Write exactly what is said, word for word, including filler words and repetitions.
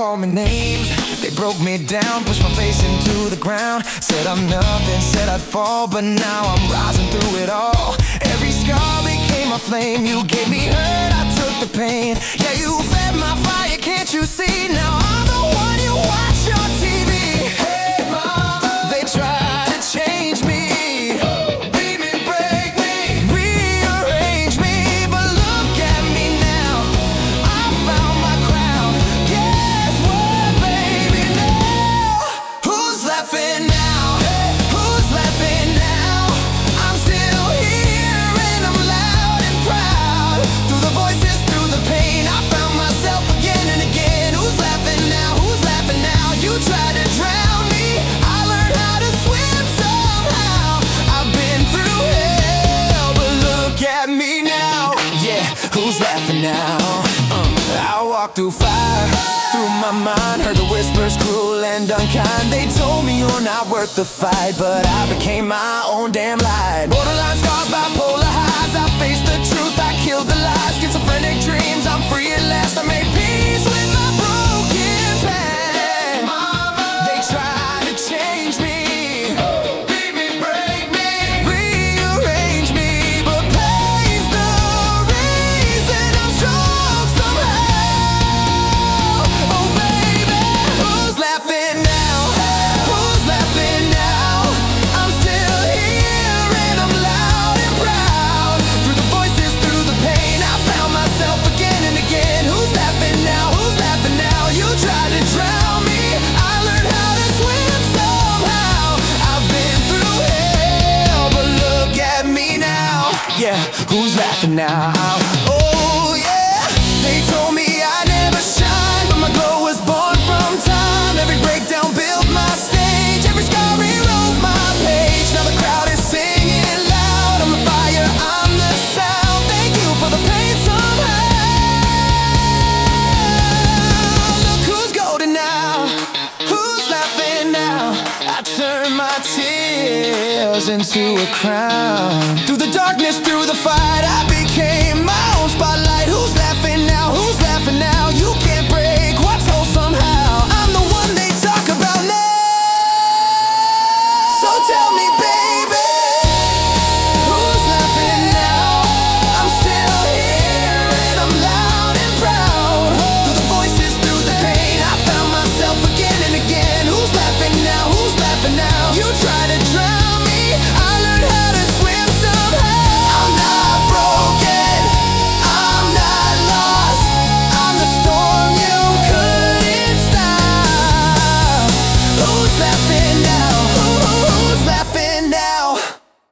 called me names, they broke me down, pushed my face into the ground. Said I'm nothing, said I'd fall, but now I'm rising through it all. Every scar became a flame, you gave me hurt, I took the pain. Yeah, you fed my fire, can't you see? Now I'm the one you watch on T V. Hey mama, they try to change me, beat me, break me, rearrange me, but look at me now, I found my crown. Guess what, baby, now? Who's laughing now? Who's laughing now? I'm still here and I'm loud and proud. Through the voices, through the pain, I found myself again and again. Who's laughing now? Who's laughing now? You tried to drown me, I learned how to swim somehow. I've been through hell, but look at me now. Yeah, who's laughing now? Uh, I walked through fire, through my mind, heard the whispers cruel and unkind. They told me you're not worth the fight, but I became my own damn light. Borderline scars, bipolar highs, I faced the truth, I killed the lies. Schizophrenic dreams, I'm free at last. I made peace with my broken past. They tried to change me, beat me, break me, rearrange me, but pain's the reason I'm strong somehow. Oh baby, who's laughing now? Who's laughing now? I'm still here and I'm loud and proud. Through the voices, through the pain, I found myself again and again. Who's laughing now? Who's laughing now? You tried to drown me, I learned how to swim somehow. I've been through hell, but look at me now. Yeah, who's laughing now? Oh yeah, they told me I never shine, but my glow was born from time. Every breakdown built my stage, every scar rewrote my page. Now the crowd is singing loud, I'm the fire, I'm the sound. Thank you for the pain somehow. Look who's golden now, who's laughing now? I turned my tears into a crown. Through the darkness, through the fight, I became my own spotlight. Who's